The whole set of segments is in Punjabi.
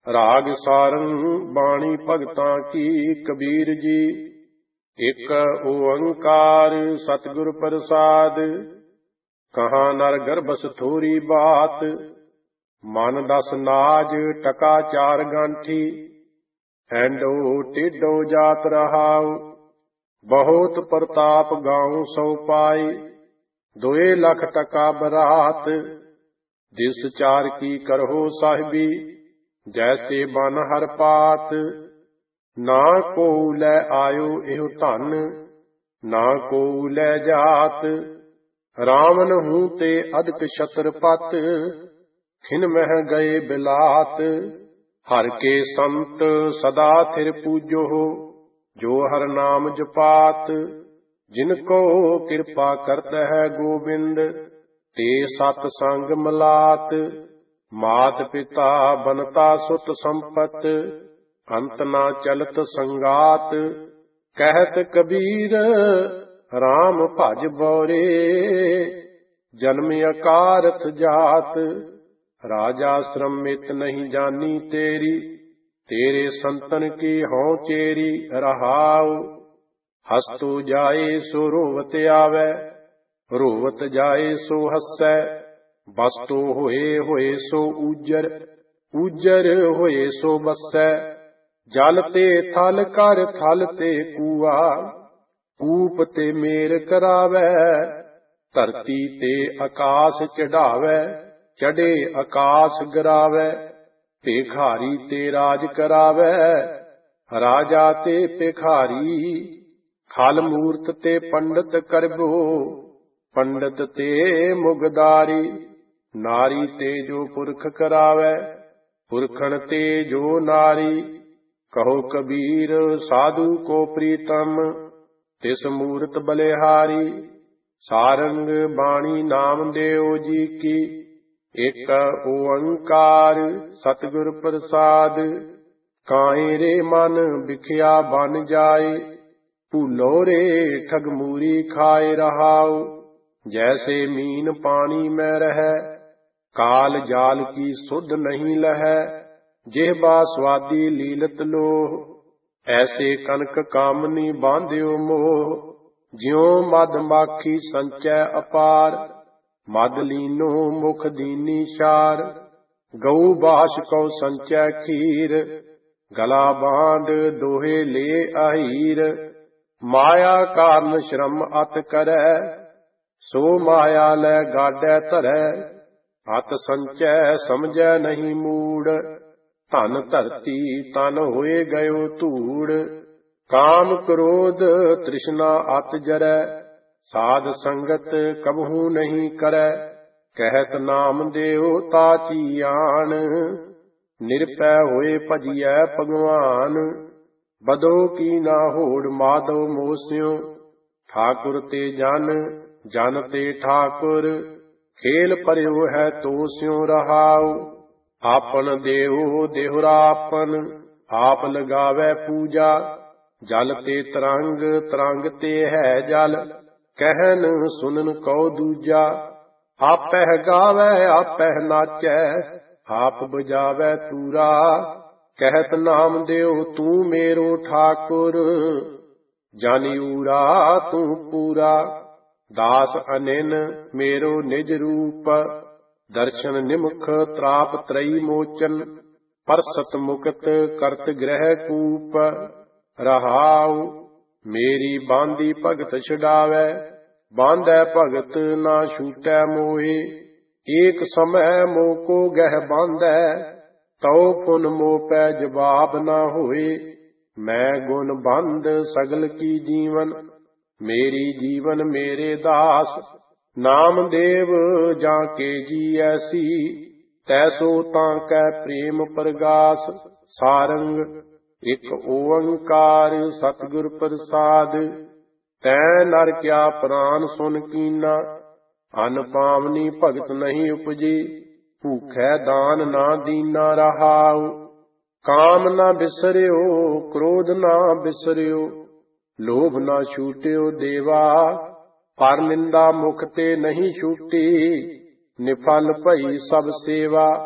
ਰਾਗ ਸਾਰੰਗ ਬਾਣੀ ਭਗਤਾਂ ਕੀ ਕਬੀਰ ਜੀ। ਇਕ ਓੰਕਾਰ ਸਤਿਗੁਰ ਪ੍ਰਸਾਦ, ਕਹਾਂ ਨਰ ਗਰਭਸ ਥੋਰੀ ਬਾਤ। ਮਨ ਦਸ ਨਾਜ ਟਕਾ ਚਾਰ ਗਾਂਠੀ, ਐਂਡੋ ਟੇਢੋ ਜਾਤ ਰਹਾਉ। ਬਹੁਤ ਪ੍ਰਤਾਪ ਗਾਉ ਸੋ ਪਾਈ, 2 ਲੱਖ ਟਕਾ ਬਰਾਤ। ਦਿਸ ਚਾਰ ਕੀ ਕਰਹੁ ਸਾਹਿਬੀ, ਜੈਸੇ ਬਨ ਹਰ ਪਾਤ। ਨਾ ਕੋ ਲੈ ਆਇਓ ਇਹੋ ਧਨ, ਨਾ ਕੋ ਲੈ ਜਾਤ। ਰਾਵਨ ਹੂੰ ਤੇ ਅਦਕ ਛਤਰਪਤ, ਖਿਨ ਮਹਿ ਗਏ ਬਿਲਾਤ। ਹਰ ਕੇ ਸੰਤ ਸਦਾ ਥਿਰ ਪੂਜੋ, ਜੋ ਹਰ ਨਾਮ ਜਪਾਤ। ਜਿਨ ਕੋ ਕਿਰਪਾ ਕਰਤ ਹੈ ਗੋਬਿੰਦ, ਤੇ ਸਤ ਸੰਗ ਮਲਾਤ। ਮਾਤ ਪਿਤਾ ਬਨਤਾ ਸੁਤ ਸੰਪਤ, ਅੰਤ ਨਾ ਚਲਤ ਸੰਗਾਤ। ਕਹਿਤ ਕਬੀਰ ਰਾਮ ਭਜ ਬੋਰੇ, ਜਨਮ ਅਕਾਰਥ ਜਾਤ। ਰਾਜਾ ਸ਼੍ਰਮਿਤ ਨਹੀਂ ਜਾਨੀ ਤੇਰੀ, ਤੇਰੇ ਸੰਤਨ ਕੀ ਹਉ ਚੇਰੀ ਰਹਾਉ। ਹਸਤੂ ਜਾਏ ਸੋ ਰੋਵਤ ਆਵੈ, ਰੋਵਤ ਜਾਏ ਸੋ ਹੱਸੈ। ਬਸਤੋ ਹੋਏ ਹੋਏ ਸੋ ਊਜਰ, ਊਜਰ ਹੋਏ ਸੋ ਬਸੈ। ਜਲ ਤੇ ਥਲ ਕਰ ਥਲ ਤੇ ਕੂਆ, ਕੂਪ ਤੇ ਮੇਰ ਕਰਾਵੈ। ਧਰਤੀ ਤੇ ਆਕਾਸ ਚੜਾਵੈ, ਚੜੇ ਆਕਾਸ ਗਰਾਵੈ। ਭੇਖਾਰੀ ਤੇ ਰਾਜ ਕਰਾਵੈ, ਰਾਜਾ ਤੇ ਭੇਖਾਰੀ। ਖਲ ਮੂਰਤ ਤੇ ਪੰਡਤ ਕਰਬੋ, ਪੰਡਤ ਤੇ ਮੁਗਦਾਰੀ। ਨਾਰੀ ਤੇ ਜੋ ਪੁਰਖ ਕਰਾਵੈ, ਪੁਰਖਣ ਤੇ ਜੋ ਨਾਰੀ। ਕਹੋ ਕਬੀਰ ਸਾਧੂ ਕੋ ਪ੍ਰੀਤਮ, ਤਿਸ ਮੂਰਤ ਬਲਿਹਾਰੀ। ਸਾਰੰਗ ਬਾਣੀ ਨਾਮ ਦੇਓ ਜੀ ਕੀ, ਇਕ ਓੰਕਾਰ ਸਤਿਗੁਰ ਪ੍ਰਸਾਦ। ਕਾਏ ਰੇ ਮਨ ਵਿਖਿਆ ਬਨ ਜਾਏ, ਭੂਲੋ ਰੇ ਠਗ ਮੂਰੀ ਖਾਏ ਰਹਾਉ। ਜੈਸੇ ਮੀਨ ਪਾਣੀ ਮੈਂ ਰਹੈ, ਕਾਲ ਜਾਲ ਕੀ ਸੁਧ ਨਹੀਂ ਲਹੈ। ਜਿਹਬਾ ਸਵਾਦੀ ਲੀਲਤ ਲੋਹ, ਐਸੇ ਕਨਕ ਕਾਮਨੀ ਬਾਂਧਿਓ ਮੋਹ। ਜਿਉ ਮਦ ਮਾਖੀ ਸੰਚੈ ਅਪਾਰ, ਮਦ ਲੀਨੋ ਮੁਖ ਦੀਨੀ ਸ਼ਾਰ। ਗਊ ਬਾਸ਼ ਕਉ ਸੰਚੈ ਖੀਰ, ਗਲਾ ਬਾਂਧ ਦੋਹੇ ਲੇ ਅਹੀਰ। ਮਾਇਆ ਕਾਰਨ ਸ਼ਰਮ ਅਤ ਕਰੈ, ਸੋ ਮਾਇਆ ਲੈ ਗਾਡੈ ਧਰੈ। ਅਤ ਸੰਚੈ ਸਮਝੈ ਨਹੀਂ ਮੂੜ, ਧਨ ਧਰਤੀ ਤਨ ਹੋਏ ਗਇਓ ਧੂੜ। ਕਾਮ ਕ੍ਰੋਧ ਤ੍ਰਿਸ਼ਨਾ ਅਤ ਜਰੈ, ਸਾਧ ਸੰਗਤ ਕਬਹੂ ਨਹੀਂ ਕਰੈ। ਕਹਿਤ ਨਾਮ ਦੇਓ ਤਾਚੀ ਆਣ, ਨਿਰਪੈ ਹੋਏ ਭਜੀਐ ਭਗਵਾਨ। ਬਦੋ ਕੀ ਨਾ ਹੋੜ ਮਾਧੋ ਮੋਸਿਓ, ਠਾਕੁਰ ਤੇ ਜਨ, ਜਨ ਤੇ ਠਾਕੁਰ। ਖੇਲ ਭਰਿਓ ਹੈ ਤੋਸਿਓ ਰਹਾਉ, ਆਪਨ ਦੇਉ ਦੇਹੁਰਾਪਨ। ਆਪ ਲਗਾਵੈ ਪੂਜਾ, ਜਲ ਤੇ ਤਰੰਗ, ਤਰੰਗ ਤੇ ਹੈ ਜਲ। ਕਹਿਨ ਸੁਨਨ ਕਉ ਦੂਜਾ, ਆਪਹਿ ਗਾਵੈ ਆਪਹਿ ਨਾਚੈ। ਆਪ ਬਜਾਵੈ ਤੂਰਾ, ਕਹਿਤ ਨਾਮ ਦੇਉ ਤੂੰ ਮੇਰੋ ਠਾਕੁਰ। ਜਨ ਊਰਾ ਤੂੰ ਪੂਰਾ, ਦਾਸ ਅਨਿਨ ਮੇਰੋ ਨਿਜ ਰੂਪ। ਦਰਸ਼ਨ ਨਿਮਖ ਤ੍ਰਾਪ ਤਰਈ ਮੋਚਨ, ਪਰਸਤ ਮੁਕਤ ਕਰਤ ਗ੍ਰਹਿ ਕੂਪ। ਰਹਾਉ ਮੇਰੀ ਬਾਂਦੀ ਭਗਤ ਛਡਾਵੈ, ਬਾਂਧੈ ਭਗਤ ਨਾ ਛੂਟੈ ਮੋਏ। ਏਕ ਸਮੈ ਮੋਹ ਕੋ ਗਹਿ ਬਾਂਧੈ, ਤਉ ਫੁਨ ਮੋਹ ਪੈ ਜਵਾਬ ਨਾ ਹੋਏ। ਮੈਂ ਗੁਣ ਬੰਧ ਸਗਲ ਕੀ ਜੀਵਨ, ਮੇਰੀ ਜੀਵਨ ਮੇਰੇ ਦਾਸ। ਨਾਮ ਦੇਵ ਜਾਂ ਕੇ ਜੀ ਐਸੀ, ਤੈਸੋ ਤਾਂ ਕੈ ਪ੍ਰੇਮ ਪ੍ਰਗਾਸ। ਸਾਰੰਗ ਇਕ ਓੰਕਾਰ ਸਤਿਗੁਰ ਪ੍ਰਸਾਦ। ਤੈ ਨਰ ਕਿਆ ਪ੍ਰਾਨ ਸੁਨ ਕੀਨਾ, ਅਨ ਪਾਵਨੀ ਭਗਤ ਨਹੀਂ ਉਪਜੀ। ਭੂਖੈ ਦਾਨ ਨਾ ਦੀਨਾ ਰਹਾਉ, ਕਾਮ ਨਾ ਬਿਸਰਿਓ ਕ੍ਰੋਧ ਨਾ ਬਿਸਰਿਓ। ਲੋਭ ਨਾ ਛੂਟਿਓ ਦੇਵਾ, ਪਰ ਨਿੰਦਾ ਮੁਖ ਤੇ ਨਹੀਂ ਛੂਟੀ। ਨਿਫਲ ਭਈ ਸਭ ਸੇਵਾ,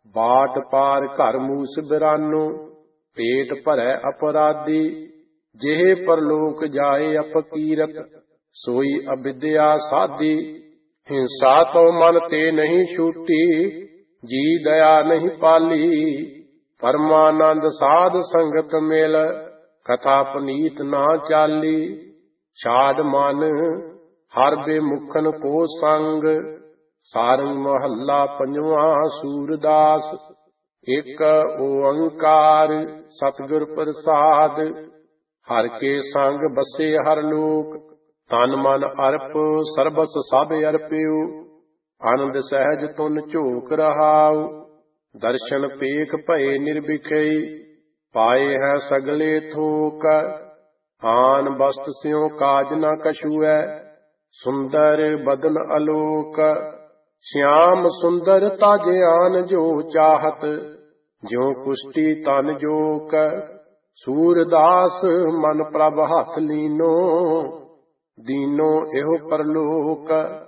ਬਾਟ ਪਾਰ ਘਰ ਮੂਸ ਬਿਰਾਨੋ, ਪੇਟ ਭਰੈ ਅਪਰਾਧੀ। ਜਿਹੇ ਪਰਲੋਕ ਜਾਏ ਅਪਕੀਰਤ, ਸੋਈ ਅਵਿਦਿਆ ਸਾਧੀ। ਹਿੰਸਾ ਤੋਂ ਮਨ ਤੇ ਨਹੀਂ ਛੂਟੀ, ਜੀ ਦਇਆ ਨਹੀਂ ਪਾਲੀ। ਪਰਮਾਨੰਦ ਸਾਧ ਸੰਗਤ ਮਿਲ, ਕਥਾ ਪਨੀਤ ਨਾ ਚਾਲੀ। ਛਾੜ ਮਨ ਹਰ ਬੇਮੁਖਨ ਕੋ ਸੰਗ, ਸਾਰੰਗ ਮਹੱਲਾ ਪੰਜਵਾਂ। ਸੂਰਦਾਸ। ਇੱਕ ਓੰਕਾਰ ਸਤਿਗੁਰ ਪ੍ਰਸਾਦ, ਹਰ ਕੇ ਸੰਗ ਬਸੇ ਹਰ ਲੋਕ। ਤਨ ਮਨ ਅਰਪ ਸਰਬਸ ਸਭ ਅਰਪਿਓ, ਆਨੰਦ ਸਹਿਜ ਤੁਨ ਝੋਕ ਰਹਾਉ। ਦਰਸ਼ਨ ਪੇਖ ਭਏ ਨਿਰਭਿਖਈ, ਪਾਏ ਹੈ ਸਗਲੇ ਥੋਕ। ਆਨ ਬਸਤ ਸਿਉ ਕਾਜ ਨ ਕਛੂਐ, ਸੁੰਦਰ ਬਦਨ ਅਲੋਕ। ਸ਼ਿਆਮ ਸੁੰਦਰ ਤਜ ਆਨ ਜੋ ਚਾਹਤ, ਜਿਉ ਕੁਸ਼ਟੀ ਤਨ ਜੋਕ। ਸੂਰਦਾਸ ਮਨ ਪ੍ਰਭ ਹੱਥ ਲੀਨੋ, ਦੀਨੋ ਇਹੋ ਪਰਲੋਕ।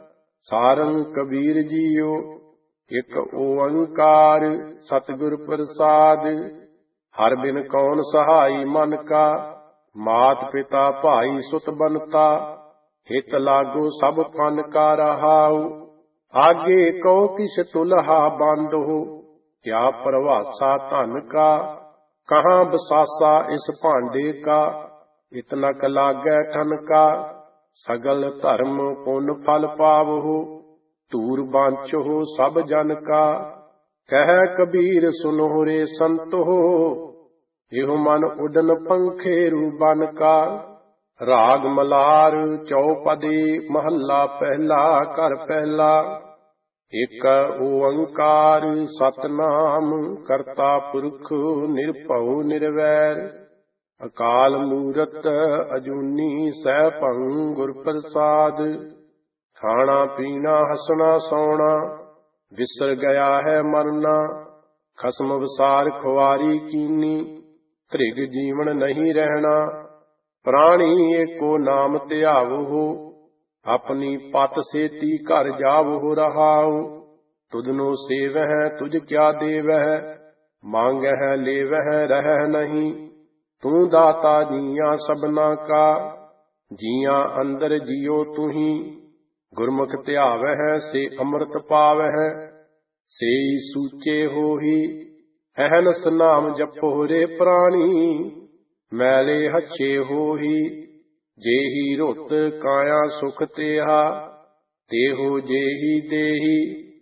ਸਾਰੰਗ ਕਬੀਰ ਜੀਓ। ਇੱਕ ਓੰਕਾਰ ਸਤਿਗੁਰ ਪ੍ਰਸਾਦ, ਹਰ ਬਿਨ ਕੌਣ ਸਹਾਈ ਮਨ ਕਾ। ਮਾਤ ਪਿਤਾ ਭਾਈ ਸੁਤ ਬਨਤਾ, ਹਿਤ ਲਾਗੋ ਸਭ ਫਨ ਕਾ ਰਹਾਉ। ਆਗੇ ਕਉ ਕਿਛ ਤੁਲਹਾ ਬੰਦੋ, ਕਿਆ ਪ੍ਰਵਾਸਾ ਧਨ ਕਾ। ਕਹਾਂ ਬਸਾਸਾ ਇਸ ਭਾਂਡੇ ਕਾ, ਇਤਨਕ ਲਾਗੈ ਠਨ ਕਾ। ਸਗਲ ਧਰਮ ਪੁੰਨ ਫਲ ਪਾਵਹੁ, ਧੂਰ ਬਾਂਚੋ ਸਭ ਜਨ ਕਾ। ਕਹਿ ਕਬੀਰ ਸੁਨੋ ਰੇ ਸੰਤੋ, ਇਹੋ ਮਨ ਉਡਨ ਪੰਖੇਰੂ ਬਨ ਕਾ। ਰਾਗ ਮਲਾਰ ਚੌਪਦੀ ਮਹੱਲਾ ਪਹਿਲਾ। ਘਰ ਪਹਿਲਾ। ਇੱਕ ਓੰਕਾਰ ਸਤਿਨਾਮ ਕਰਤਾ ਪੁਰਖ ਨਿਰਭਉ ਨਿਰਵੈਰ। ਅਕਾਲ ਮੂਰਤ ਅਜੂਨੀ ਸੈਭੰ ਗੁਰ ਪ੍ਰਸਾਦ। ਖਾਣਾ ਪੀਣਾ ਹਸਣਾ ਸੌਣਾ, ਵਿਸਰ ਗਿਆ ਹੈ ਮਰਨਾ। ਖਸਮ ਵਿਸਾਰ ਖੁਆਰੀ ਕੀਨੀ, ਧ੍ਰਿਗ ਜੀਵਨ ਨਹੀਂ ਰਹਿਣਾ। ਪ੍ਰਾਣੀ ਏਕੋ ਨਾਮ ਧਿਆਵਹੁ, ਆਪਣੀ ਪਤ ਸੇਤੀ ਘਰ ਜਾਵਹੁ ਰਹਾਉ। ਤੁਧਨੋ ਸੇਵਹਿ ਤੁਝ ਕਿਆ ਦੇਵਹਿ, ਮੰਗਹਿ ਲੇਵਹਿ ਰਹਿ ਨਹੀਂ। ਤੂੰ ਦਾਤਾ ਜੀਆਂ ਸਭਨਾ ਕਾ, ਜੀਆਂ ਅੰਦਰ ਜੀਓ ਤੁਹੀ। ਗੁਰਮੁਖ ਧਿਆਵਹਿ ਸੇ ਅੰਮ੍ਰਿਤ ਪਾਵਹਿ, ਸੇਈ ਸੂਚੇ ਹੋਹੀ। ਅਹਨਸ ਨਾਮ ਜਪੋ ਰੇ ਪ੍ਰਾਣੀ, ਮੈਲੇ ਹੱਛੇ ਹੋਹੀ। ਜੇਹੀ ਰੁੱਤ ਕਾਇਆ ਸੁਖ ਤੇਹਾ, ਤੇਹੋ ਜੇਹੀ ਦੇਹੀ।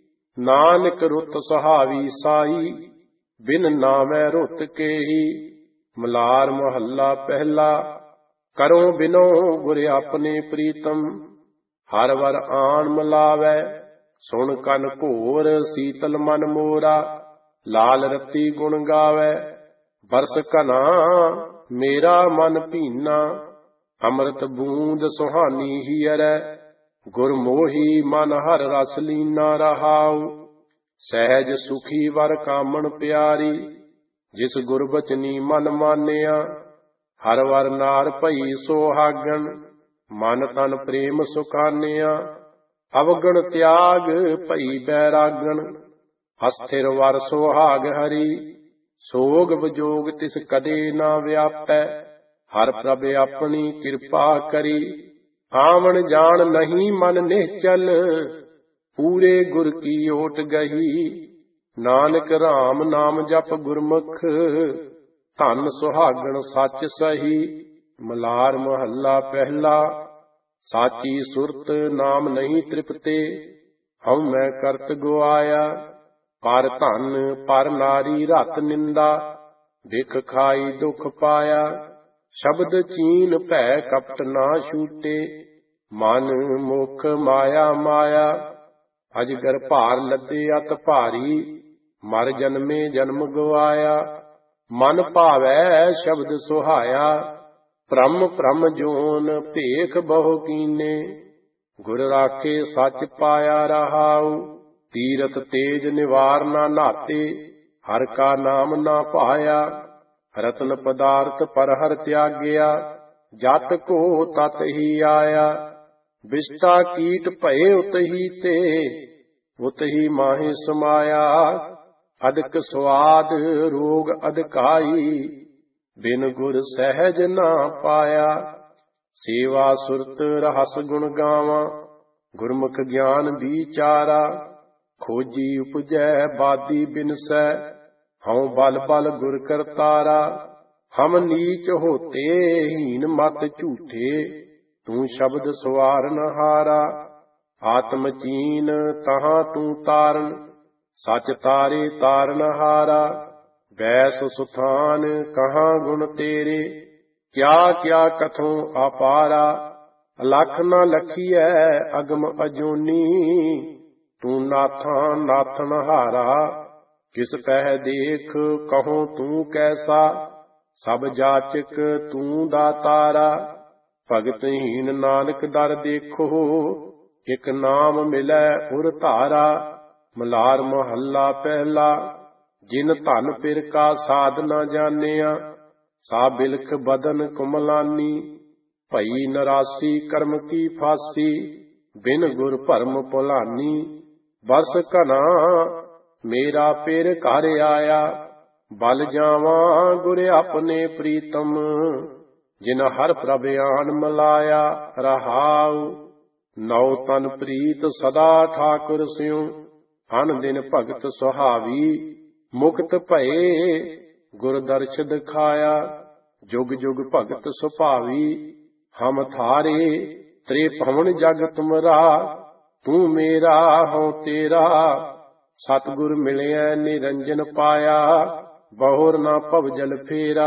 ਨਾਨਕ ਰੁੱਤ ਸੁਹਾਵੀ ਸਾਈ, ਬਿਨ ਨਾਮੈ ਰੁੱਤ ਕੇਹੀ। ਮਲਾਰ ਮਹੱਲਾ ਪਹਿਲਾ। ਕਰੋ ਬਿਨੋ ਗੁਰ ਆਪਣੇ ਪ੍ਰੀਤਮ, ਹਰ ਵਰ ਆਣ ਮਿਲਾਵੈ। ਸੁਣ ਕਨ ਘੋਰ ਸੀਤਲ ਮਨ ਮੋਰਾ, ਲਾਲ ਰਤੀ ਗੁਣ ਗਾਵੈ। ਬਰਸ ਘਨਾ ਮੇਰਾ ਮਨ ਭੀਨਾ, ਅੰਮ੍ਰਿਤ ਬੂੰਦ ਸੁਹਾਨੀ ਹੀਅਰੈ। ਗੁਰਮੋਹੀ ਮਨ ਹਰ ਰਸ ਲੀਨਾ ਰਹਾਉ। ਸਹਿਜ ਸੁਖੀ ਵਰ ਕਾਮਣ ਪਿਆਰੀ, ਜਿਸ ਗੁਰਬਚਨੀ ਮਨ ਮਾਨਿਆ। ਹਰ ਵਰ ਨਾਰ ਭਈ ਸੁਹਾਗਣ, ਮਨ ਤਨ ਪ੍ਰੇਮ ਸੁਖਾਨਿਆ। ਅਵਗਣ ਤਿਆਗ ਭਈ ਬੈਰਾਗਣ, ਅਸਥਿਰ ਵਰ ਸੁਹਾਗ ਹਰੀ। ਸੋਗ ਵਿਜੋਗ ਤਿਸ ਕਦੇ ਨਾ ਵਿਆਪੈ, ਹਰ ਪ੍ਰਭ ਆਪਣੀ ਕਿਰਪਾ ਕਰੀ। ਆਵਣ ਜਾਣ ਨਹੀਂ ਮਨ ਨਿਹਚਲ, ਪੂਰੇ ਗੁਰ ਕੀ ਓਟ ਗਹੀ। ਨਾਨਕ ਰਾਮ ਨਾਮ ਜਪ ਗੁਰਮੁਖ, ਧਨ ਸੁਹਾਗਣ ਸੱਚ ਸਹੀ। ਮਲਾਰ ਮਹੱਲਾ ਪਹਿਲਾ। ਸਾਚੀ ਸੁਰਤ ਨਾਮ ਨਹੀਂ ਤ੍ਰਿਪਤੇ, ਹਉ ਮੈਂ ਕਰਤ ਗੁਆਇਆ। ਪਰ ਧਨ ਪਰ ਨਾਰੀ ਰਤ ਨਿੰਦਾ, ਵਿਖ ਖਾਈ ਦੁਖ ਪਾਇਆ। ਸ਼ਬਦ ਚੀਨ ਭੈ ਕਪਟ ਨਾ ਛੂਟੇ, ਮਨ ਮੁਖ ਮਾਇਆ ਮਾਇਆ। ਅਜਗਰ ਭਾਰ ਲੱਦੇ ਅਤ ਭਾਰੀ, ਮਰ ਜਨਮੇ ਜਨਮ ਗਵਾਇਆ। ਮਨ ਭਾਵੈ ਸ਼ਬਦ ਸੁਹਾਇਆ, ਭ੍ਰਮ ਭ੍ਰਮ ਜੋਨ ਭੇਖ ਬਹੁ ਕੀਨੇ। ਗੁਰ ਰਾਖੇ ਸੱਚ ਪਾਇਆ ਰਹਾਉ, ਤੀਰਥ ਤੇਜ ਨਿਵਾਰ ਨਾ ਨਾਤੇ। ਹਰ ਕਾ ਨਾਮ ਨਾ ਭਾਇਆ, ਰਤਨ ਪਦਾਰਥ ਪਰ ਹਰ ਤਿਆਗਿਆ। ਜਤ ਕੋ ਤਤ ਹੀ ਆਇਆ, ਵਿਸ਼ਟਾ ਕੀਟ ਭਏ ਉਤਹੀ ਤੇ। ਉਤਹੀ ਮਾਹੇ ਸਮਾਇਆ, ਅਦਕ ਸਵਾਦ ਰੋਗ ਅਦਕਾਈ, ਬਿਨ ਗੁਰ ਸਹਿਜ ਨਾ ਪਾਇਆ। ਸੇਵਾ ਸੁਰਤ ਰਹਸ ਗੁਣ ਗਾਵਾਂ, ਗੁਰਮੁਖ ਗਿਆਨ ਵਿਚਾਰਾ। ਖੋਜੀ ਉਪਜੈ ਬਾਦੀ ਬਿਨਸੈ, ਹਉ ਬਲ ਬਲ ਗੁਰ ਕਰਤਾਰਾ। ਹਮ ਨੀਚ ਹੋਤੇ ਹੀਨ ਮਤ ਝੂਠੇ, ਤੂੰ ਸ਼ਬਦ ਸਵਾਰਨ ਹਾਰਾ। ਆਤਮ ਚੀਨ ਤਹਾਂ ਤੂੰ ਤਾਰਨ, ਸਚ ਤਾਰੇ ਤਾਰਨ ਹਾਰਾ। ਬੈਸ ਸੁਥਾਨ ਕਹਾਂ ਗੁਣ ਤੇਰੇ, ਕਿਆ ਕਿਆ ਕਥੋਂ ਆਪਾਰਾ। ਅਲਖ ਨਾ ਲਖੀਐ ਅਗਮ ਅਜੂਨੀ, ਤੂੰ ਨਾਥਾਂ ਨਾਥਨ ਹਾਰਾ। ਕਿਸ ਪਹਿ ਦੇਖ ਕਹੋ ਤੂੰ ਕੈਸਾ, ਸਭ ਜਾਚਕ ਤੂੰ ਦਾਤਾਰਾ। ਭਗਤਹੀਨ ਨਾਨਕ ਦਰ ਦੇਖੋ, ਇਕ ਨਾਮ ਮਿਲੈ ਉਰ ਧਾਰਾ। ਮਲਾਰ ਮਹੱਲਾ ਪਹਿਲਾ, ਜਿਨ ਧਨ ਪਿਰ ਕਾ ਸਾਧ ਨਾ ਜਾਣਿਆ, ਸਾ ਬਿਲਖ ਬਦਨ ਕੁਮਲਾਨੀ। ਭਈ ਨਰਾਸੀ ਕਰਮ ਕੀ ਫਾਸੀ, ਬਿਨ ਗੁਰ ਭਰਮ ਭੁਲਾਨੀ। ਬਸ ਘਨਾ ਮੇਰਾ ਪਿਰ ਘਰ ਆਇਆ, ਬਲ ਜਾਵਾਂ ਗੁਰ ਆਪਣੇ ਪ੍ਰੀਤਮ। ਜਿਨ ਹਰ ਪ੍ਰਭ ਆਣ ਮਲਾਇਆ, ਰਹਾਉ ਨਉ ਤਨ ਪ੍ਰੀਤ ਸਦਾ ਠਾਕੁਰ ਸਿਉ। ਅਨ ਦਿਨ ਭਗਤ ਸੁਹਾਵੀ, ਮੁਕਤ ਭਏ ਗੁਰ ਦਰਸ਼ ਦਿਖਾਇਆ। ਜੁਗ ਜੁਗ ਭਗਤ ਸੁਭਾਵੀ, ਹਮ ਥਾਰੇ ਤ੍ਰੇ ਭਵਨ ਜਗ ਤੁਮਰਾ। ਤੂੰ ਮੇਰਾ ਹਉ ਤੇਰਾ, ਸਤਿਗੁਰ ਮਿਲਿਆ ਨਿਰੰਜਨ ਪਾਇਆ। ਬਹੁਰ ਨਾ ਭਵ ਜਲ ਫੇਰਾ,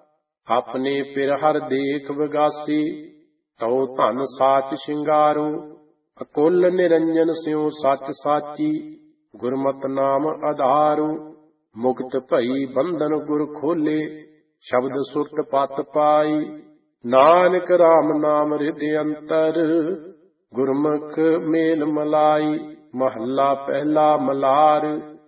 ਆਪਣੇ ਪਿਰ ਹਰ ਦੇਖ ਵਿਗਾਸੀ। ਤਉ ਧਨ ਸਾਚ ਸ਼ਿੰਗਾਰੂ, ਅਕੁਲ ਨਿਰੰਜਨ ਸਿਉ ਸੱਚ ਸਾਚੀ। ਗੁਰਮਤਿ ਨਾਮ ਆਧਾਰੂ, ਮੁਕਤ ਭਈ ਬੰਧਨ ਗੁਰ ਖੋਲੇ। ਸ਼ਬਦ ਸੁਰਤ ਪਤ ਪਾਈ, ਨਾਨਕ ਰਾਮ ਨਾਮ ਹਿਰਦਿ ਅੰਤਰ। ਗੁਰਮੁਖ ਮੇਲ ਮਲਾਈ, ਮਹੱਲਾ ਪਹਿਲਾ ਮਲਾਰ।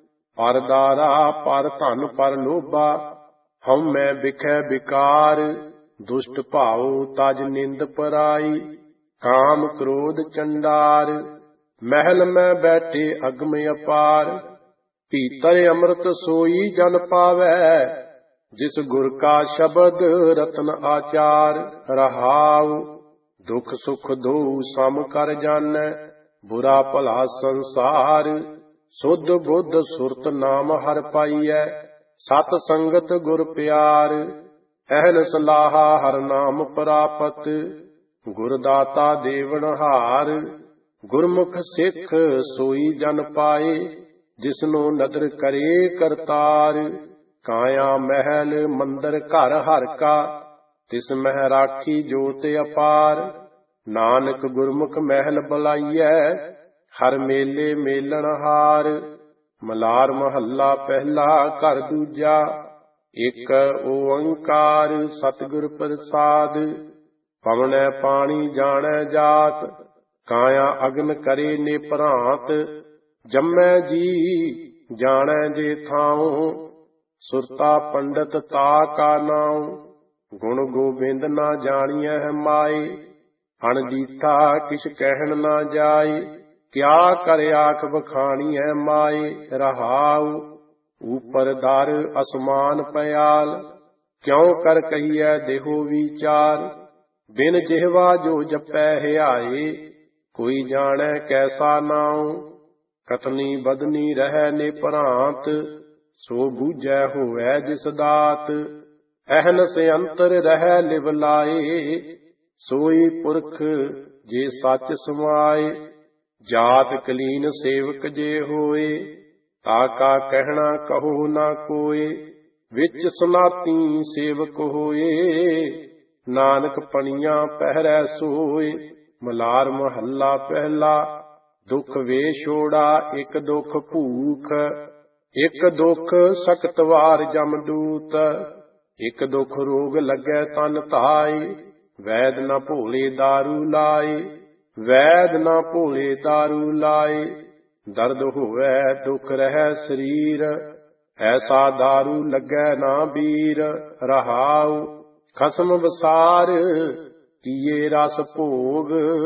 ਪਰਦਾਰਾ ਪਰ ਧਨ ਪਰ ਲੋਭਾ, ਹਉਮੈ ਬਿਖੈ ਬਿਕਾਰ। ਦੁਸ਼ਟ ਭਾਉ ਤਜ ਨਿੰਦ ਪਰਾਈ, ਕਾਮ ਕ੍ਰੋਧ ਚੰਡਾਰ। ਮਹਿਲ ਮੈਂ ਬੈਠੇ ਅਗਮ ਅਪਾਰ, ਭੀਤਰ ਅੰਮ੍ਰਿਤ ਸੋਈ ਜਨ ਪਾਵੈ। ਜਿਸ ਗੁਰ ਕਾ ਸ਼ਬਦ ਰਤਨ ਆਚਾਰ। ਰਹਾਉ ਦੁਖ ਸੁਖ ਦੋਊ ਸਮ ਕਰ ਜਾਣੈ, ਬੁਰਾ ਭਲਾ ਸੰਸਾਰ। ਸੁਧ ਬੁੱਧ ਸੁਰਤ ਨਾਮ ਹਰ ਪਾਈਐ, ਸਤ ਸੰਗਤ ਗੁਰ ਪਿਆਰ। ਅਹਨ ਸਲਾਹਾ ਹਰ ਨਾਮ ਪ੍ਰਾਪਤ, ਗੁਰ ਦਾਤਾ ਦੇਵਨਹਾਰ। ਗੁਰਮੁਖ ਸਿੱਖ ਸੋਈ ਜਨ ਪਾਏ, ਜਿਸਨੂੰ ਨਦਰ ਕਰੇ ਕਰਤਾਰ। ਕਾਇਆ ਮਹਿਲ ਮੰਦਰ ਘਰ ਹਰ ਕਾ, ਤਿਸ ਮਹਿ ਰਾਖੀ ਜੋਤ ਅਪਾਰ। ਨਾਨਕ ਗੁਰਮੁਖ ਮਹਿਲ ਬੁਲਾਈਐ, ਹਰ ਮੇਲੇ ਮੇਲਣ ਹਾਰ। ਮਲਾਰ ਮਹੱਲਾ ਪਹਿਲਾ ਘਰ ਦੂਜਾ, ਇਕ ਓੰਕਾਰ ਸਤਿਗੁਰ ਪ੍ਰਸਾਦ। ਪਵਨੈ ਪਾਣੀ ਜਾਣੈ ਜਾਤ, ਕਾਇਆ ਅਗਨ ਕਰੇ ਨਿਭਰਾਂਤ। ਜੰਮੈ ਜੀ ਜਾਣੈ ਜੇ ਥਾਉ, ਸੁਰਤਾ ਪੰਡਤ ਤਾ ਕਾ ਨਾਉ। ਗੁਣ ਗੋਬਿੰਦ ਨਾ ਜਾਣੀਐ ਮਾਏ, ਅਣਜੀਠਾ ਕਿਛ ਕਹਿਣ ਨਾ ਜਾਏ। ਕਿਆ ਕਰ ਆਖ ਬਖਾਣੀਐ ਮਾਏ। ਰਹਾਉ ਉਪਰ ਦਰ ਅਸਮਾਨ ਪਿਆਲ, ਕਿਉ ਕਰ ਕਹੀਐ ਦੇਹੋ ਵਿਚਾਰ। ਬਿਨ ਜਿਹਵਾ ਜੋ ਜਪੈ ਹਿਆਏ, ਕੋਈ ਜਾਣੈ ਕੈਸਾ ਨਾਉ। ਕਤਨੀ ਬਦਨੀ ਰਹਿ ਨਿਭਰਾਂਤ, ਸੋ ਬੂਝੈ ਹੋਵੈ ਜਿਸ ਦਾਤ। ਅਹਨਸ ਅੰਤਰ ਰਹਿ ਲਿਵ ਲਾਏ, ਸੋਈ ਪੁਰਖ ਜੇ ਸੱਚ ਸਮਾਏ। ਜਾਤ ਕਲੀਨ ਸੇਵਕ ਜੇ ਹੋਏ, ਤਾ ਕਾ ਕਹਿਣਾ ਕਹੋ ਨਾ ਕੋਏ। ਵਿੱਚ ਸਨਾਤੀ ਸੇਵਕ ਹੋਏ, ਨਾਨਕ ਪਣੀਆਂ ਪਹਿਰੈ ਸੋਏ। ਮਲਾਰ ਮਹੱਲਾ ਪਹਿਲਾ, ਦੁਖ ਵੇਛੋੜਾ ਇਕ ਦੁਖ ਭੂਖ। ਇਕ ਦੁਖ ਸਖਤ ਵਾਰ ਜਮਦੂਤ, ਇਕ ਦੁਖ ਰੋਗ ਲੱਗੈ ਤਨ ਧਾਇ। ਵੈਦ ਨ ਭੋਲੇ ਦਾਰੂ ਲਾਏ, ਵੈਦ ਨ ਭੋਲੇ ਦਾਰੂ ਲਾਏ। ਦਰਦ ਹੋਵੈ ਦੁਖ ਰਹਿ ਸਰੀਰ, ਐਸਾ ਦਾਰੂ ਲੱਗੈ ਨਾ ਬੀਰ। ਰਹਾਉ ਖਸਮ ਵਸਾਰ ਕੀਏ ਰਸ ਭੋਗ,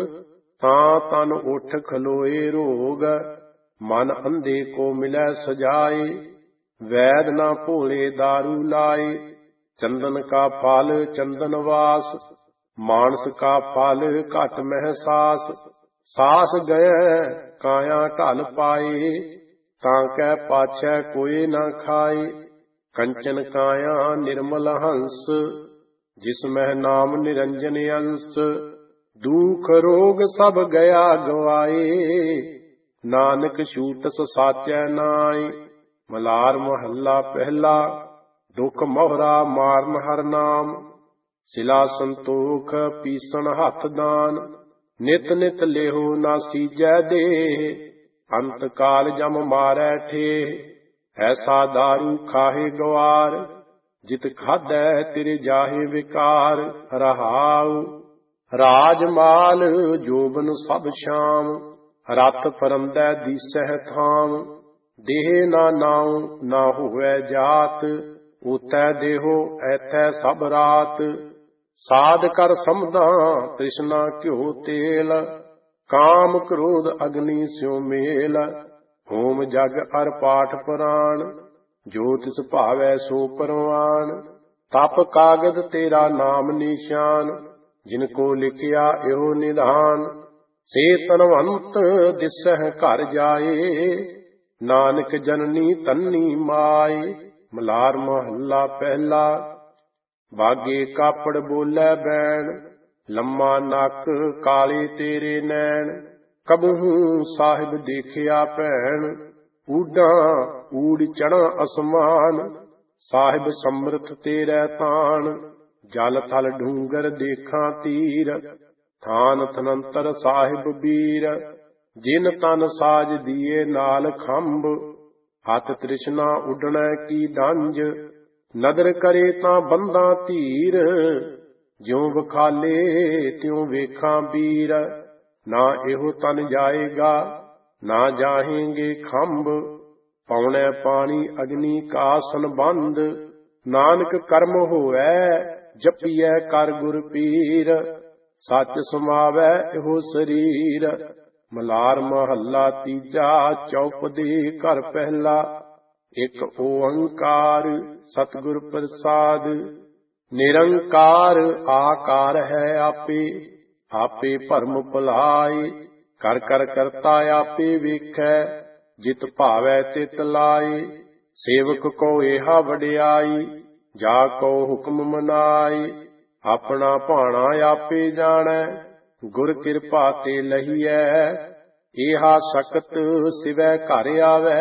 ਤਾਂ ਤਨ ਉਠ ਖਲੋਏ ਰੋਗ। ਮਨ ਅੰਧੇ ਕੋ ਮਿਲੈ ਸਜਾਏ, वैद न भोले दारू लाए। चंदन का फल चंदन वास, मानस का फल घट मह सास। सास गए काया ढल पाए, तांकै पाछै कोई न खाए। कंचन काया निर्मल हंस, जिसमें नाम निरंजन अंश। दुख रोग सब गया गवाए, नानक छूटस साचै नाय। मलार महला पहला, दुख मोहरा मारन हर नाम। सिला संतोख पीसन हथ दान, नित नित लेहो ना सीजै देह। अंत काल जम मारै ठेह, ऐसा दारू खाहे गवार। जित खाधै तिरे जाहे विकार। रहाउ राजमाल जोबन सब शाम, रत फरंदै दीसह थाम। देह ना नाउ ना होवै जात, उतै देहो ऐथै सब रात। साध कर समझां तृष्णा घ्यो तेल, काम क्रोध अग्नि स्यो मेल। होम जग अर पाठ पुराण, जो तिस भावै सो परवान। तप कागद तेरा नाम निशान, जिनको लिखिया एहो निधान। से तनवंत दिसह घर जाए, नानक जननी तन्नी माए। मलार महला पहला, बागे कापड़ बोलै बैण। लम्मा नक काले तेरे नैन, कबहू साहिब देखिया भैन। ऊडां ऊड़ चढ़ा असमान, साहिब समर्थ तेरै तान। जल थल ढूंगर देखा तीर, थान थनंतर साहिब बीर। जिन तन साज दिए नाल खंभ, हथ तृष्णा उडणै की डंज। नदर करे तां बंदा धीर, ज्यों बखाले त्यों वेखां बीर। ना एहो तन जाएगा ना जाहेंगे खंभ, पौने पानी अग्नि का संबंध। नानक कर्म होवै जपिए कर गुर पीर, सच समावै एहो शरीर। मलार महला तीजा, चौपदी घर पहला। एक ओंकार सतगुर प्रसाद, निरंकार आकार है आपे। आपे भरम भुलाए, कर कर करता आपे वेखै। जित भावै तित लाए, सेवक को एहा वडियाई। जा को हुक्म मनाए, अपना भाणा आपे जाणै। गुर किरपा ते लहिਐ, एहा सकत सिवੈ घर आवੈ।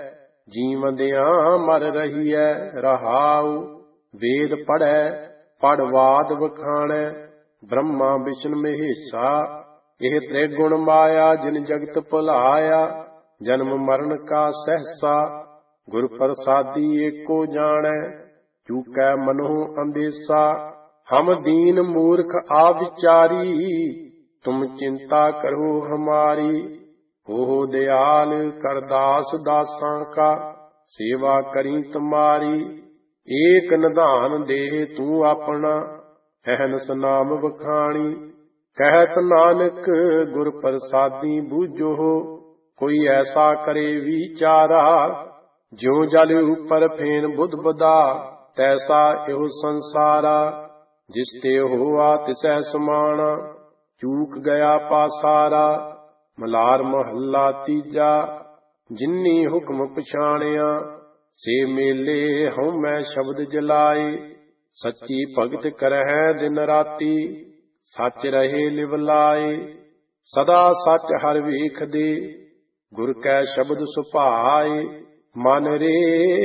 ਜੀਵਦਿਆਂ ਮਰ ਰਹੀਐ ਰਹਾਉ। ਵੇਦ ਪੜ੍ਹੈ ਪੜਵਾਦ ਵਖਾਣੈ, ਬ੍ਰਹਮਾ ਵਿਸ਼ਨ ਮਹੇਸ਼ਾ। ਇਹ ਤ੍ਰਿਗੁਣ ਮਾਇਆ ਜਿਨ ਜਗਤ ਭੁਲਾਇਆ, ਜਨਮ ਮਰਨ ਕਾ ਸਹਸਾ। ਗੁਰ ਪ੍ਰਸਾਦੀ ਏਕੋ ਜਾਣੈ, ਚੂਕੈ ਮਨੋ ਅੰਦੇਸਾ। ਹਮ ਦੀਨ ਮੂਰਖ ਆ ਵਿਚਾਰੀ, ਤੁਮ ਚਿੰਤਾ ਕਰੋ ਹਮਾਰੀ। हो दयाल कर दास दासां का, सेवा करी तुम्हारी। एक निधान दे तू अपना, अहनस नाम बखानी। कहत नानक गुर प्रसादी बूझो, कोई ऐसा करे विचारा। ज्यों जल ऊपर फेन बुध बदा, तैसा एहो संसारा। जिसते होआ तिसै समाना, चूक गया पासारा। मलार महला तीजा, जिन्नी हुक्म पछाणिया, से मेले हਉ मैं शब्द जलाए। सच्ची भगत करहै दिन राती, सच रहे लिव लाए। सदा सच हर ਵੇਖ ਦੇ, गुर कै शब्द सुभाए। मन रे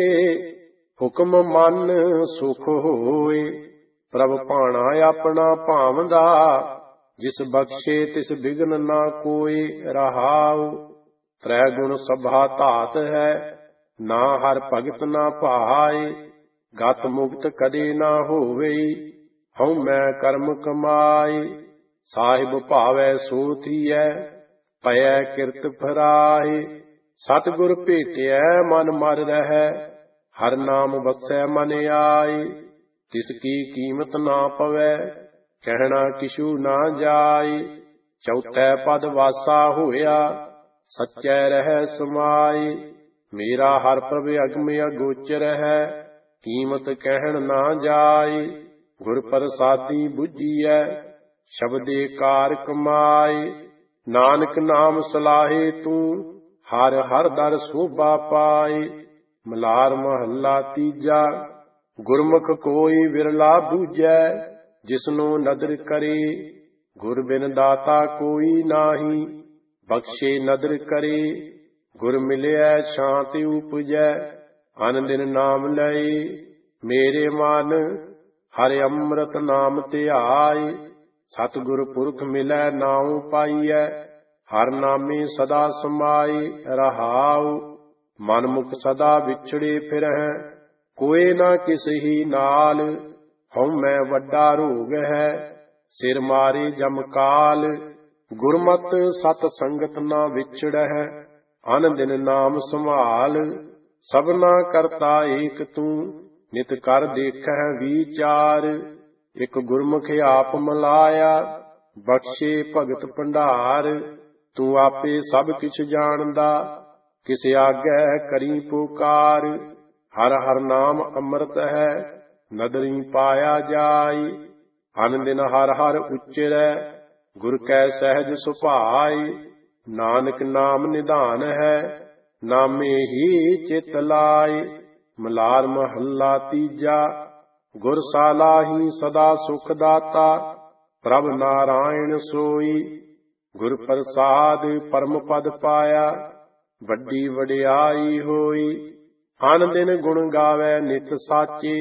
हुक्म मन सुख होए, प्रभ भाणा अपना भावदा। जिस बख्शे तिस बिघन ना कोय रहाउ। त्रै गुण सभा धात है, ना हर भगत ना भाए। गत मुक्त कदे ना होवे, हਉ मैं कर्म कमाए। साहिब भावै सो थीऐ, पयै किरत फराए। सतगुर भेटिਐ मन मर रहै, हर नाम वसै मन आए। तिसकी कीमत ना पवै, कहना किशु ना जाए। चौथै पद वासा होया, सच्चै रहै समाए। ਮੇਰਾ ਹਰ ਪ੍ਰਭ ਅਗਮ ਅਗੋਚਰ ਹੈ, ਕੀਮਤ ਕਹਿਣ ਨਾ ਜਾਏ। ਗੁਰ ਪ੍ਰਸਾਦੀ ਬੁੱਝੀਐ, ਸ਼ਬਦੇ ਕਾਰ ਕਮਾਏ। ਨਾਨਕ ਨਾਮ ਸਲਾਹੇ ਤੂੰ, ਹਰ ਹਰ ਦਰ ਸੋਭਾ ਪਾਏ। ਮਲਾਰ ਮਹੱਲਾ ਤੀਜਾ। ਗੁਰਮੁਖ ਕੋਈ ਵਿਰਲਾ ਬੂਝੈ, ਜਿਸਨੂੰ ਨਦਰ ਕਰੇ। ਗੁਰ ਬਿਨ ਦਾਤਾ ਕੋਈ ਨਾਹੀ, ਬਖਸ਼ੇ ਨਦਰ ਕਰੇ। ਗੁਰ ਮਿਲਿਆ ਸ਼ਾਂਤਿ ਉਪਜੈ, ਅਨ ਦਿਨ ਨਾਮ ਲਏ। ਮੇਰੇ ਮਨ ਹਰਿ ਅੰਮ੍ਰਿਤ ਨਾਮ ਧਿਆਏ। ਸਤਿਗੁਰ ਪੁਰਖ ਮਿਲੈ ਨਾਉ ਪਾਈਐ, ਹਰ ਨਾਮੇ ਸਦਾ ਸਮਾਏ। ਰਹਾਉ ਮਨ ਮੁਖ ਸਦਾ ਵਿਛੜੇ ਫਿਰਹਿ, ਕੋਏ ਨਾ ਕਿਸਹੀ ਨਾਲ। ਹਉਮੈ ਵੱਡਾ ਰੋਗ ਹੈ, ਸਿਰ ਮਾਰੇ ਜਮਕਾਲ। ਗੁਰਮਤਿ ਸਤ ਸੰਗਤ ਨਾ ਵਿਛੜਹਿ, ਅਨ ਦਿਨ ਨਾਮ ਸੰਭਾਲ। ਸਭਨਾ ਕਰਤਾ ਏਕ ਤੂੰ, ਨਿਤ ਕਰ ਦੇਖਹਿ ਵਿਚਾਰ। ਇਕ ਗੁਰਮੁਖ ਆਪ ਮਲਾਇਆ, ਬਖਸ਼ੇ ਭਗਤ ਭੰਡਾਰ। ਤੂੰ ਆਪੇ ਸਭ ਕਿਛ ਜਾਣਦਾ, ਕਿਸ ਆਗੈ ਕਰੀ ਪੁਕਾਰ। ਹਰ ਹਰ ਨਾਮ ਅੰਮ੍ਰਿਤ ਹੈ, ਨਦਰੀ ਪਾਇਆ ਜਾਈ। ਅਨ ਦਿਨ ਹਰ ਹਰ ਉਚਰੈ, ਗੁਰ ਕੈ ਸਹਿਜ ਸੁਭਾਈ। ਨਾਨਕ ਨਾਮ ਨਿਧਾਨ ਹੈ, ਨਾਮੇ ਹੀ ਚਿਤ ਲਾਏ। ਮਲਾਰ ਮਹੱਲਾ ਤੀਜਾ। ਗੁਰ ਸਾਲਾਹੀ ਸਦਾ ਸੁਖ ਦਾਤਾ, ਪ੍ਰਭ ਨਾਰਾਇਣ ਸੋਈ। ਗੁਰ ਪ੍ਰਸਾਦ ਪਰਮ ਪਦ ਪਾਇਆ, ਵੱਡੀ ਵਡਿਆਈ ਹੋਈ। ਅਨ ਦਿਨ ਗੁਣ ਗਾਵੈ ਨਿਤ ਸਾਚੇ,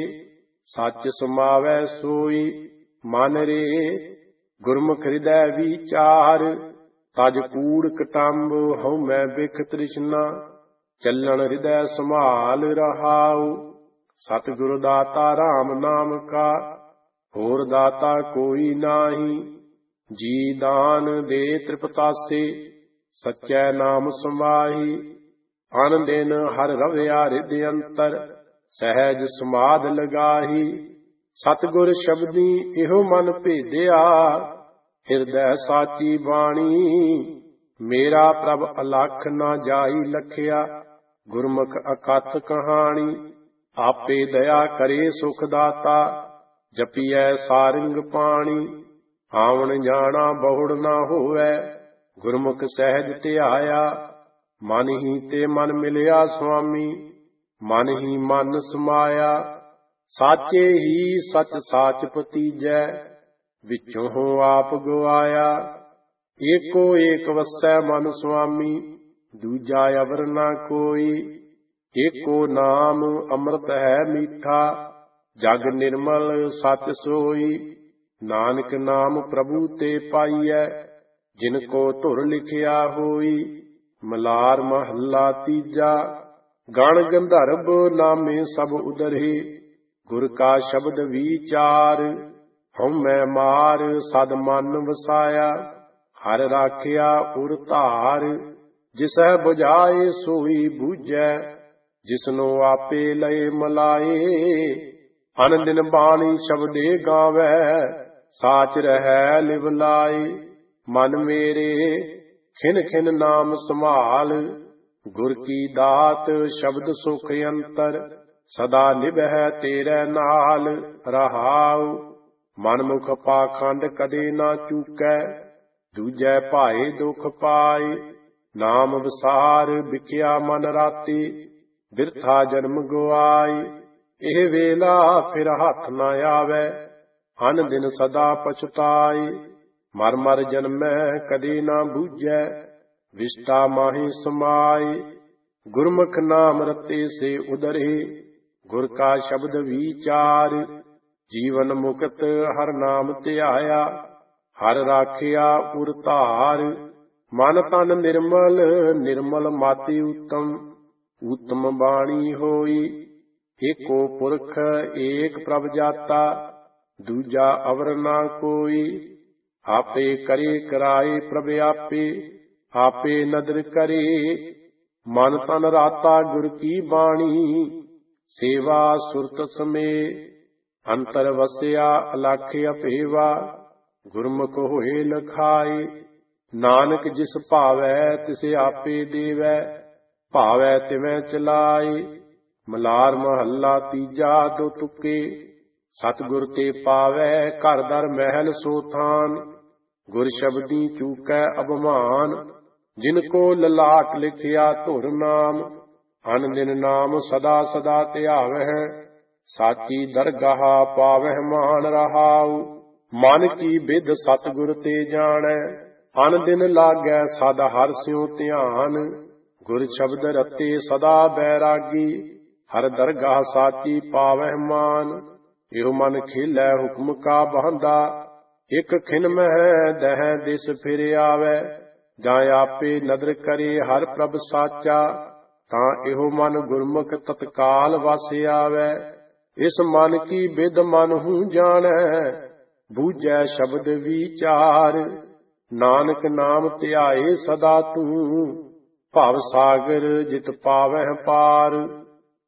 ਸੱਚ ਸਮਾਵੈ ਸੋਈ। ਮਨ ਰੇ ਗੁਰਮੁਖ ਹਿਰਦੈ ਵਿਚਾਰ, ਤਜ ਕੂੜ ਕਟੰਬ ਹਉਮੈ ਬਿਖ ਤ੍ਰਿਸ਼ਨਾ। ਚੱਲਣ ਹਿਰਦੈ ਸੰਭਾਲ ਰਹਾਉ, ਸਤਿਗੁਰ ਦਾਤਾ ਰਾਮ ਨਾਮ ਕਾ, ਹੋਰ ਦਾਤਾ ਕੋਈ ਨਾਹੀ। ਜੀ ਦਾਨ ਦੇ ਤ੍ਰਿਪਤਾਸੇ, ਸਚੈ ਨਾਮ ਸਮਾਹੀ। ਅਨ ਦਿਨ ਹਰ ਰਵਿਆ ਰਿਦ ਅੰਤਰ, ਸਹਿਜ ਸਮਾਧ ਲਗਾਹੀ। ਸਤਿਗੁਰ ਸ਼ਬਦੀ ਇਹੋ ਮਨ ਭੇਦਿਆ, ਹਿਰਦੈ ਸਾਚੀ ਬਾਣੀ। ਮੇਰਾ ਪ੍ਰਭ ਅਲਖ ਨਾ ਜਾਈ ਲਖਿਆ, ਗੁਰਮੁਖ ਅਕਥ ਕਹਾਣੀ। ਆਪੇ ਦਇਆ ਕਰੇ ਸੁਖ ਦਾਤਾ, ਜਪੀਐ ਸਾਰਿੰਗ ਪਾਣੀ। ਆਵਣ ਜਾਣਾ ਬਹੁੜ ਨਾ ਹੋਵੈ, ਗੁਰਮੁਖ ਸਹਿਜ ਧਿਆਇਆ। ਮਨ ਹੀ ਤੇ ਮਨ ਮਿਲਿਆ ਸੁਆਮੀ, ਮਨ ਹੀ ਮਨ ਸਮਾਇਆ। ਸਾਚੇ ਹੀ ਸਚ ਸਾਚ ਭਤੀਜੈ, ਵਿੱਚੋਂ ਹੋ ਆਪ ਗਵਾਇਆ। ਏਕੋ ਏਕ ਵਸੈ ਮਨ ਸੁਆਮੀ, ਦੂਜਾ ਅਵਰ ਨਾ ਕੋਈ। ਏਕੋ ਨਾਮ ਅੰਮ੍ਰਿਤ ਹੈ ਮੀਠਾ, ਜਗ ਨਿਰਮਲ ਸਚ ਸੋਈ। ਨਾਨਕ ਨਾਮ ਪ੍ਰਭੂ ਤੇ ਪਾਈਐ, ਜਿਨ ਕੋ ਧੁਰ ਲਿਖਿਆ ਹੋਈ। ਮਲਾਰ ਮਹੱਲਾ ਤੀਜਾ। ਗਣ ਗੰਧਰਵ ਨਾਮੇ ਸਭ ਉਦਰੇ, ਗੁਰ ਕਾ ਸ਼ਬਦ ਵਿਚਾਰ। ਹਉਮੈ ਮਾਰ ਸਦ ਮਨ ਵਸਾਇਆ, ਹਰ ਰਾਖਿਆ ਉਰ ਧਾਰ। ਜਿਸੈ ਬੁਝਾਏ ਸੋਈ ਬੂਝੈ, ਜਿਸਨੂੰ ਆਪੇ ਲਏ ਮਲਾਏ। ਅਨ ਦਿਨ ਬਾਣੀ ਸ਼ਬਦੇ ਗਾਵੈ, ਸਾਚ ਰਹਿ ਲਿਵ ਲਾਏ। ਮਨ ਮੇਰੇ ਖਿਨ ਖਿਨ ਨਾਮ ਸੰਭਾਲ, ਗੁਰ ਕੀ ਦਾਤ ਸ਼ਬਦ ਸੁਖ ਅੰਤਰ। ਸਦਾ ਨਿਭੈ ਤੇਰੇ ਨਾਲ ਰਹਾਉ, ਮਨਮੁਖ ਪਾਖੰਡ ਕਦੇ ਨਾ ਚੂਕੈ। ਦੂਜੈ ਭਾਏ ਦੁਖ ਪਾਏ, ਨਾਮ ਵਿਸਾਰ ਵਿਖਿਆ ਮਨ ਰਾਤੀ। ਬਿਰਥਾ ਜਨਮ ਗਵਾਏ, ਇਹ ਵੇਲਾ ਫਿਰ ਹੱਥ ਨਾ ਆਵੈ। ਅਨ ਦਿਨ ਸਦਾ ਪਛਤਾਏ, ਮਰ ਮਰ ਜਨਮੈ ਕਦੇ ਨਾ ਬੂਝੈ। ਵਿਸ਼ਟਾ ਮਾਹੀ ਸਮਾਏ, ਗੁਰਮੁਖ ਨਾਮ ਰਤੇ ਸੇ ਉਦਰੇ। ਗੁਰ ਕਾ ਸ਼ਬਦ ਵਿਚਾਰ, ਜੀਵਨ ਮੁਕਤ ਹਰ ਨਾਮ ਧਿਆਇਆ। ਹਰ ਰਾਖਿਆ ਉਰ ਧਾਰ, ਮਨ ਤਨ ਨਿਰਮਲ ਨਿਰਮਲ ਮਾਤੀ ਉਤਮ। ਉਤਮ ਬਾਣੀ ਹੋਈ, ਏਕੋ ਪੁਰਖ ਏਕ ਪ੍ਰਭ ਜਾਤਾ। ਦੂਜਾ ਅਵਰ ਨਾ ਕੋਈ, ਆਪੇ ਕਰੇ ਕਰਾਏ ਪ੍ਰਭ ਆਪੇ। ਆਪੇ ਨਦਰ ਕਰੇ, ਮਨ ਤਨ ਰਾਤਾ ਗੁਰ ਕੀ ਬਾਣੀ। ਸੇਵਾ ਸੁਰਤ ਸਮੇ, ਅੰਤਰ ਵਸਿਆ ਅਲਖ ਅਭੇਵਾ। ਗੁਰਮੁਖ ਹੋਏ ਲਖਾਏ, ਨਾਨਕ ਜਿਸ ਭਾਵੈ ਤਿਸ ਆਪੇ ਦੇਵੈ। ਭਾਵੈ ਤਿਵੈ ਚਲਾਈ। ਮਲਾਰ ਮਹੱਲਾ ਤੀਜਾ ਦੋ ਤੁਕੇ। ਸਤਿਗੁਰ ਤੇ ਪਾਵੈ ਘਰ ਦਰ ਮਹਿਲ ਸੋ ਥਾਨ। ਗੁਰ ਸ਼ਬਦੀ ਚੂਕੈ ਅਭਮਾਨ। ਜਿਨ ਕੋ ਲਲਾਟ ਲਿਖਿਆ ਧੁਰ ਨਾਮ। ਅਨ ਦਿਨ ਨਾਮ ਸਦਾ ਸਦਾ ਧਿਆਵਹਿ। ਸਾਚੀ ਦਰਗਾਹ ਪਾਵਹਿ ਮਾਨ ਰਹਾਉ। ਮਨ ਕੀ ਬਿਧ ਸਤਿਗੁਰ ਤੇ ਜਾਣੈ। ਅਨ ਦਿਨ ਲਾਗੈ ਸਦ ਹਰਿ ਸਿਉ ਧਿਆਨ। ਗੁਰ ਸ਼ਬਦ ਰਤੇ ਸਦਾ ਬੈਰਾਗੀ। ਹਰ ਦਰਗਾਹ ਸਾਚੀ ਪਾਵਹਿ ਮਾਨ। ਇਹੋ ਮਨ ਖੇਲੈ ਹੁਕਮ ਕਾ ਬਹੰਦਾ। ਇਕ ਖਿਨ ਮਹਿ ਦਹਿ ਦਿਸ ਫਿਰ ਆਵੈ। ਜਾਂ ਆਪੇ ਨਦਰ ਕਰੇ ਹਰ ਪ੍ਰਭ ਸਾਚਾ। ਤਾਂ ਇਹੋ ਮਨ ਗੁਰਮੁਖ ਤਤਕਾਲ ਵਸ ਆਵੈ। ਇਸ ਮਨ ਕੀ ਬਿਧ ਮਨ ਹੂੰ ਜਾਣੈ। ਬੂਝੈ ਸ਼ਬਦ ਵਿਚਾਰ। ਨਾਨਕ ਨਾਮ ਧਿਆਏ ਸਦਾ ਤੂੰ। ਭਵ ਸਾਗਰ ਜਿਤ ਪਾਵਹਿ ਪਾਰ।